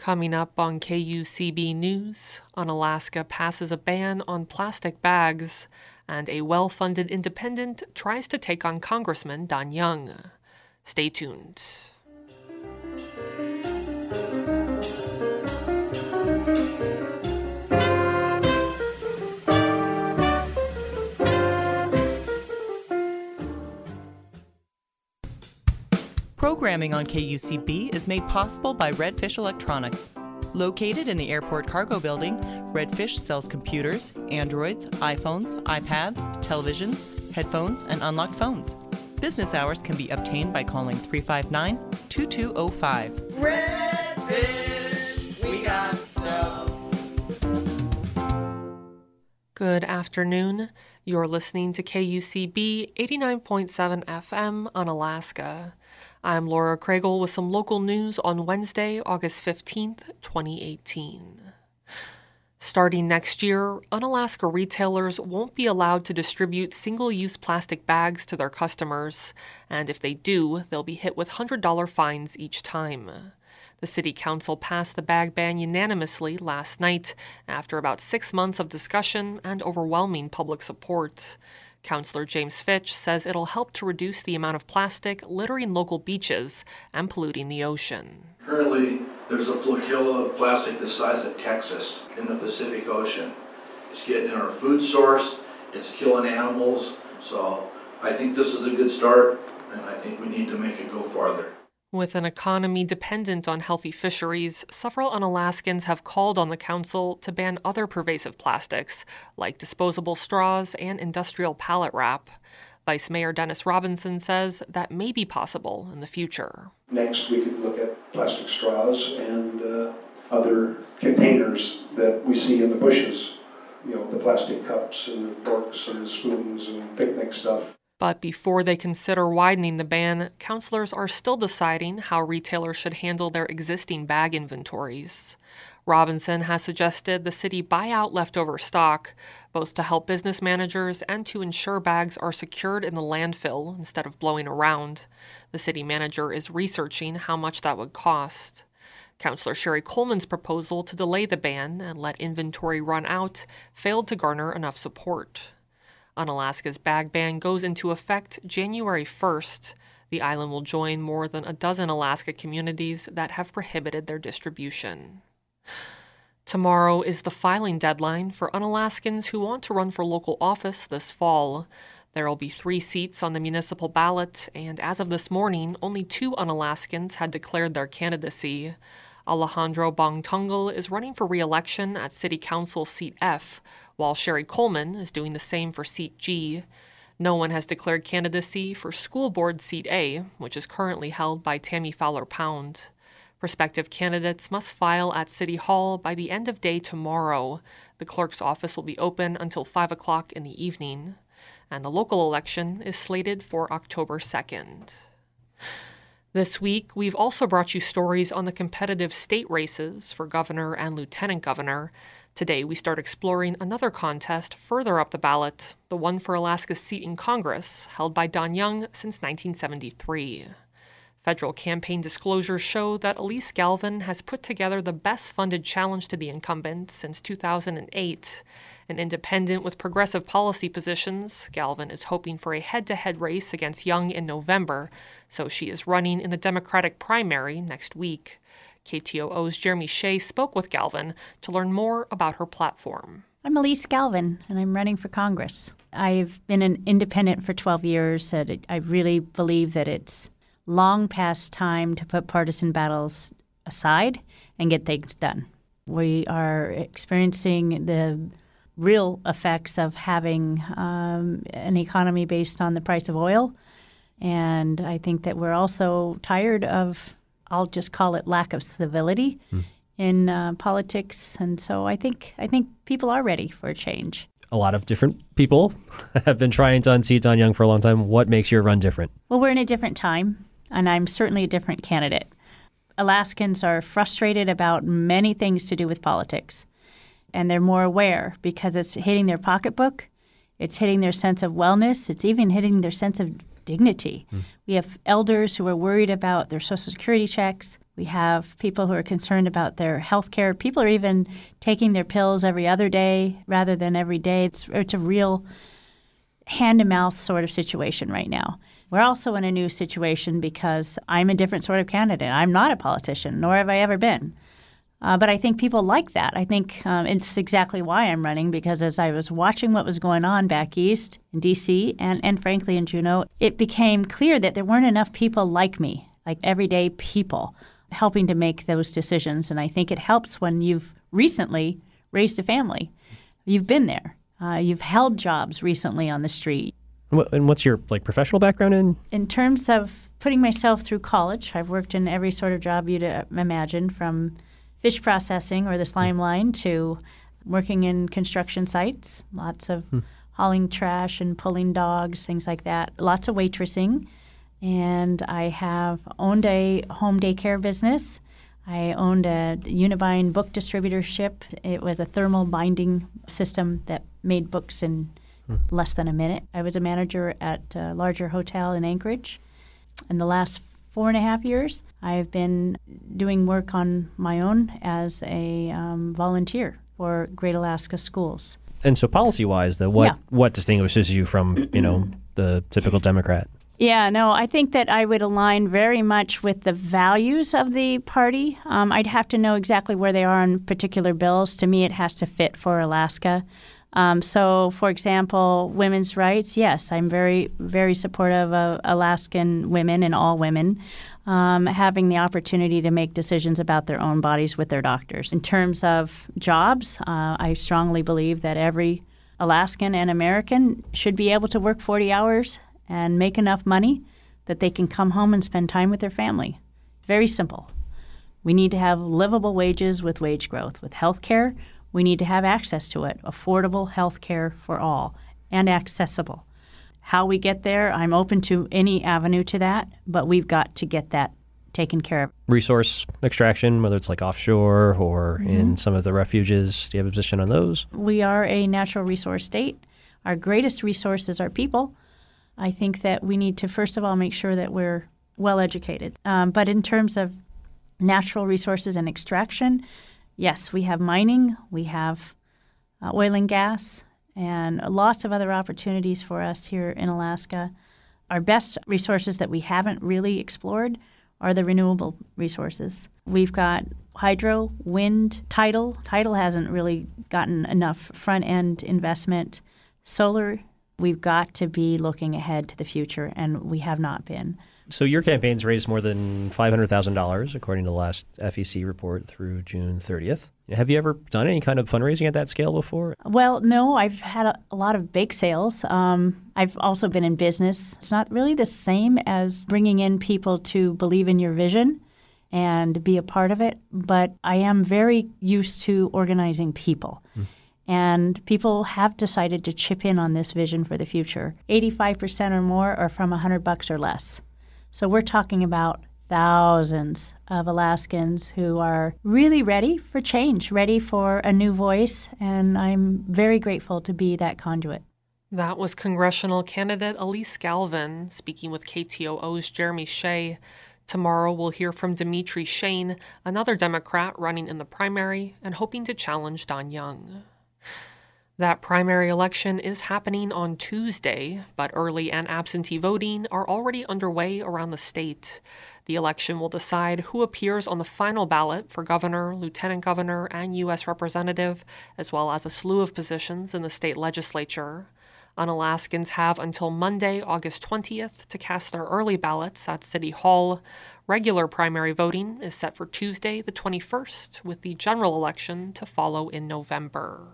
Coming up on KUCB News, Unalaska passes a ban on plastic bags, and a well-funded independent tries to take on Congressman Don Young. Stay tuned. Programming on KUCB is made possible by Redfish Electronics. Located in the Airport Cargo Building, Redfish sells computers, Androids, iPhones, iPads, televisions, headphones, and unlocked phones. Business hours can be obtained by calling 359-2205. Redfish, we got stuff. Good afternoon. You're listening to KUCB 89.7 FM Unalaska. I'm Laura Craigle with some local news on Wednesday, August 15th, 2018. Starting next year, Unalaska retailers won't be allowed to distribute single-use plastic bags to their customers, and if they do, they'll be hit with $100 fines each time. The City Council passed the bag ban unanimously last night after about 6 months of discussion and overwhelming public support. Councillor James Fitch says it'll help to reduce the amount of plastic littering local beaches and polluting the ocean. Currently, there's a flotilla of plastic the size of Texas in the Pacific Ocean. It's getting in our food source, it's killing animals, so I think this is a good start, and I think we need to make it go farther. With an economy dependent on healthy fisheries, several Unalaskans have called on the council to ban other pervasive plastics, like disposable straws and industrial pallet wrap. Vice Mayor Dennis Robinson says that may be possible in the future. Next, we could look at plastic straws and other containers that we see in the bushes. You know, the plastic cups and the forks and the spoons and picnic stuff. But before they consider widening the ban, councilors are still deciding how retailers should handle their existing bag inventories. Robinson has suggested the city buy out leftover stock, both to help business managers and to ensure bags are secured in the landfill instead of blowing around. The city manager is researching how much that would cost. Councillor Sherry Coleman's proposal to delay the ban and let inventory run out failed to garner enough support. Unalaska's bag ban goes into effect January 1st. The island will join more than a dozen Alaska communities that have prohibited their distribution. Tomorrow is the filing deadline for Unalaskans who want to run for local office this fall. There will be 3 seats on the municipal ballot, and as of this morning, only 2 Unalaskans had declared their candidacy. Alejandro Bongtungal is running for re-election at City Council Seat F, while Sherry Coleman is doing the same for Seat G. No one has declared candidacy for School Board Seat A, which is currently held by Tammy Fowler-Pound. Prospective candidates must file at City Hall by the end of day tomorrow. The clerk's office will be open until 5 o'clock in the evening. And the local election is slated for October 2nd. This week, we've also brought you stories on the competitive state races for governor and lieutenant governor. Today, we start exploring another contest further up the ballot, the one for Alaska's seat in Congress, held by Don Young since 1973. Federal campaign disclosures show that Elise Galvin has put together the best-funded challenge to the incumbent since 2008. An independent with progressive policy positions, Galvin is hoping for a head-to-head race against Young in November, so she is running in the Democratic primary next week. KTOO's Jeremy Shea spoke with Galvin to learn more about her platform. I'm Elise Galvin, and I'm running for Congress. I've been an independent for 12 years, and I really believe that it's long past time to put partisan battles aside and get things done. We are experiencing the real effects of having an economy based on the price of oil, and I think that we're also tired of, I'll just call it, lack of civility in politics, and so I think people are ready for a change. A lot of different people have been trying to unseat Don Young for a long time. What makes your run different? Well, we're in a different time, and I'm certainly a different candidate. Alaskans are frustrated about many things to do with politics, and they're more aware because it's hitting their pocketbook, it's hitting their sense of wellness, it's even hitting their sense of dignity. We have elders who are worried about their Social Security checks. We have people who are concerned about their health care. People are even taking their pills every other day rather than every day. It's a real hand-to-mouth sort of situation right now. We're also in a new situation because I'm a different sort of candidate. I'm not a politician, nor have I ever been. But I think people like that. I think it's exactly why I'm running, because as I was watching what was going on back east in D.C. and frankly in Juneau, it became clear that there weren't enough people like me, like everyday people, helping to make those decisions. And I think it helps when you've recently raised a family. You've been there. You've held jobs recently on the street. And what's your professional background in? In terms of putting myself through college, I've worked in every sort of job you'd imagine, from fish processing or the slime line to working in construction sites, lots of hauling trash and pulling dogs, things like that, lots of waitressing. And I have owned a home daycare business. I owned a Unibine book distributorship. It was a thermal binding system that made books in less than a minute. I was a manager at a larger hotel in Anchorage. In the last 4.5 years, I've been doing work on my own as a volunteer for Great Alaska Schools. And so policy-wise, what distinguishes you from, the typical Democrat? Yeah, no, I think that I would align very much with the values of the party. I'd have to know exactly where they are on particular bills. To me, it has to fit for Alaska. So, for example, women's rights, yes, I'm very, very supportive of Alaskan women and all women having the opportunity to make decisions about their own bodies with their doctors. In terms of jobs, I strongly believe that every Alaskan and American should be able to work 40 hours and make enough money that they can come home and spend time with their family. Very simple. We need to have livable wages with wage growth. With health care, we need to have access to it, affordable health care for all, and accessible. How we get there, I'm open to any avenue to that, but we've got to get that taken care of. Resource extraction, whether it's like offshore or in some of the refuges, do you have a position on those? We are a natural resource state. Our greatest resource is our people. I think that we need to, first of all, make sure that we're well educated. But in terms of natural resources and extraction, yes, we have mining, we have oil and gas, and lots of other opportunities for us here in Alaska. Our best resources that we haven't really explored are the renewable resources. We've got hydro, wind, tidal. Tidal hasn't really gotten enough front-end investment. Solar, we've got to be looking ahead to the future, and we have not been. So your campaign's raised more than $500,000, according to the last FEC report through June 30th. Have you ever done any kind of fundraising at that scale before? Well, no, I've had a lot of bake sales. I've also been in business. It's not really the same as bringing in people to believe in your vision and be a part of it, but I am very used to organizing people. And people have decided to chip in on this vision for the future. 85% or more are from $100 or less. So we're talking about thousands of Alaskans who are really ready for change, ready for a new voice, and I'm very grateful to be that conduit. That was congressional candidate Elise Galvin speaking with KTOO's Jeremy Shea. Tomorrow we'll hear from Dimitri Shane, another Democrat running in the primary and hoping to challenge Don Young. That primary election is happening on Tuesday, but early and absentee voting are already underway around the state. The election will decide who appears on the final ballot for governor, lieutenant governor, and U.S. representative, as well as a slew of positions in the state legislature. Unalaskans have until Monday, August 20th, to cast their early ballots at City Hall. Regular primary voting is set for Tuesday, the 21st, with the general election to follow in November.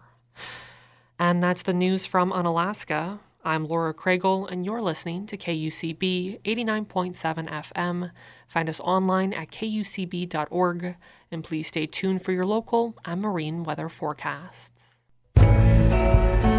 And that's the news from Unalaska. I'm Laura Craigle, and you're listening to KUCB 89.7 FM. Find us online at kucb.org, and please stay tuned for your local and marine weather forecasts.